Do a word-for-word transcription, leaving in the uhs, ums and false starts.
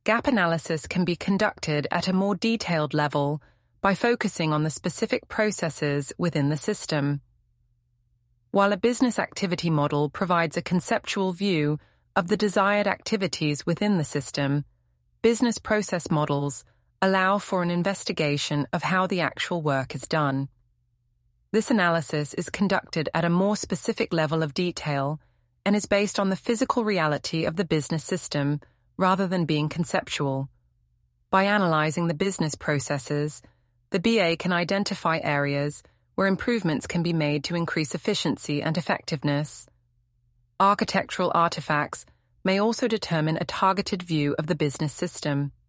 Gap analysis can be conducted at a more detailed level by focusing on the specific processes within the system. While a business activity model provides a conceptual view of the desired activities within the system, business process models allow for an investigation of how the actual work is done. This analysis is conducted at a more specific level of detail and is based on the physical reality of the business system rather than being conceptual. By analyzing the business processes, the B A can identify areas where improvements can be made to increase efficiency and effectiveness. Architectural artifacts may also determine a targeted view of the business system.